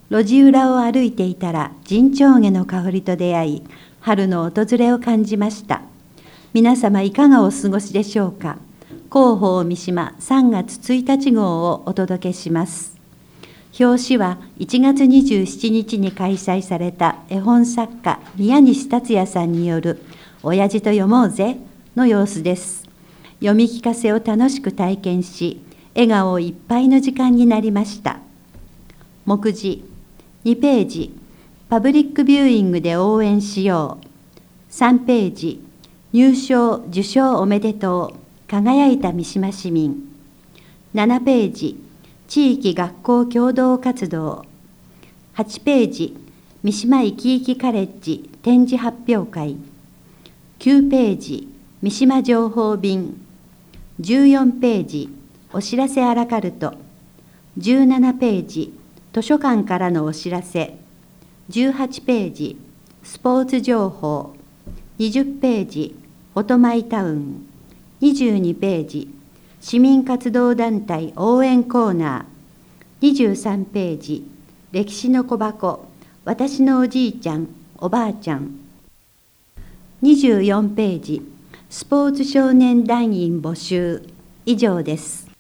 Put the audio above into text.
路地裏を歩いていたら陣長毛の香りと出会い、春の訪れを感じました。皆様いかがお過ごしでしょうか。広報三島3月1日号をお届けします。表紙は1月27日に開催された絵本作家宮西達也さんによる親父と読もうぜの様子です。読み聞かせを楽しく体験し、笑顔いっぱいの時間になりました。目次2ページ、パブリックビューイングで応援しよう。3ページ、入賞・受賞おめでとう、輝いた三島市民。7ページ、地域学校共同活動。8ページ、三島いきいきカレッジ展示発表会。9ページ、三島情報便。14ページ、お知らせアラカルト。17ページ、図書館からのお知らせ。18ページ、スポーツ情報。20ページ、フォトマイタウン。22ページ、市民活動団体応援コーナー。23ページ、歴史の小箱、私のおじいちゃん、おばあちゃん。24ページ、スポーツ少年団員募集。以上です。